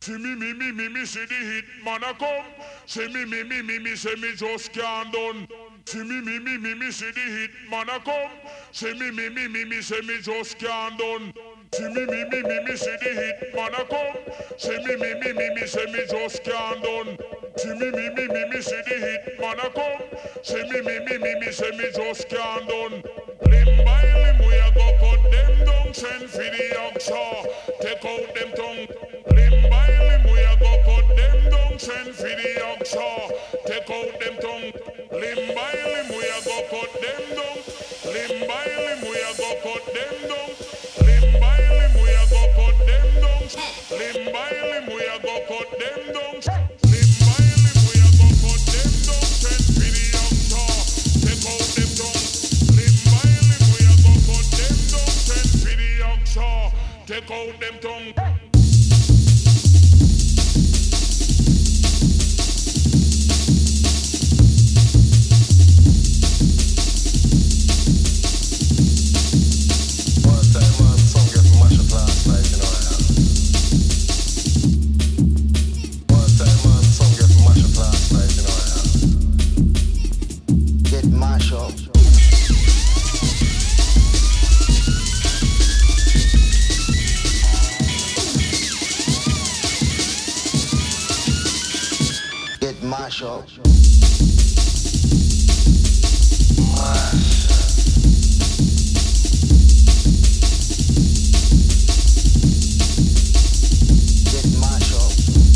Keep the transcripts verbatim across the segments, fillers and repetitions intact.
See me, me, me, me, me, see the hit man a come. See me, me, me, me, me, say me just can't done. See me, me, me, me, me, see the hit man a come. See me, me, me, me, me, say me just can't done. See me, me, me, me, me, see the hit man a come. See me, me, me, me, me, say me just can't done. See me, me, me, me, me, see the hit man a come. See me, me, me, me, me, say me just can't done. Limb by limb we a go cut them down. Send for the oxa, take out them tongue. Limb by limb we a go cut them down. Send for the oxa, take out them tongue. Limb by limb we a go cut them down. Limb by limb we a go cut them down. Limb by limb we a go cut them down. Limb by limb we a go cut them down. Limb by limb we a go cut them down. Send for the oxa, take out them tongue. Limb by limb we a go cut them down. Send for the oxa, take out them tongue. Mash up. Get mash up.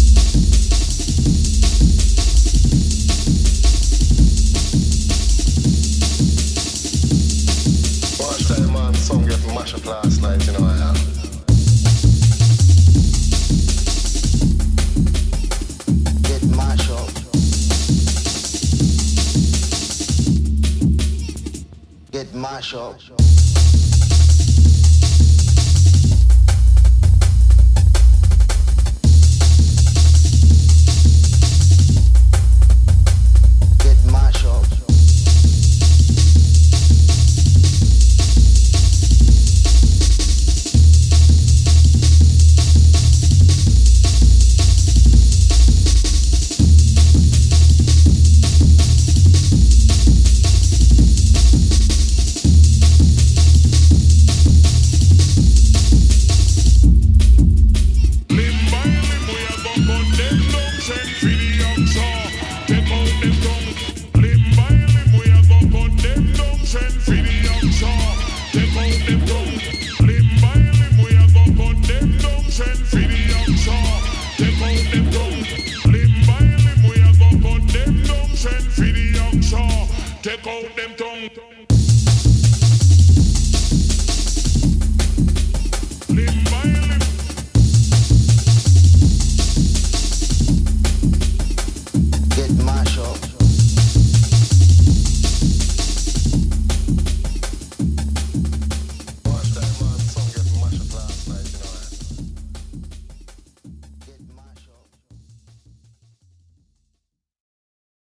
Watch that man song get mash up last night, you know I have. Get mash up.